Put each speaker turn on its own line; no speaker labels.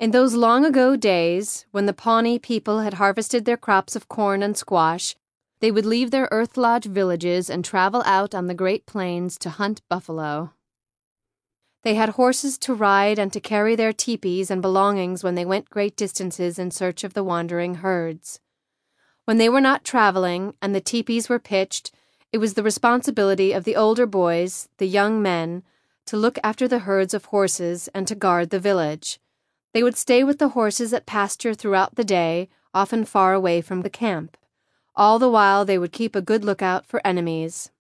In those long-ago days, when the Pawnee people had harvested their crops of corn and squash, they would leave their Earth Lodge villages and travel out on the Great Plains to hunt buffalo. They had horses to ride and to carry their teepees and belongings when they went great distances in search of the wandering herds. When they were not traveling and the teepees were pitched, it was the responsibility of the older boys, the young men, to look after the herds of horses and to guard the village. They would stay with the horses at pasture throughout the day, often far away from the camp. All the while they would keep a good lookout for enemies.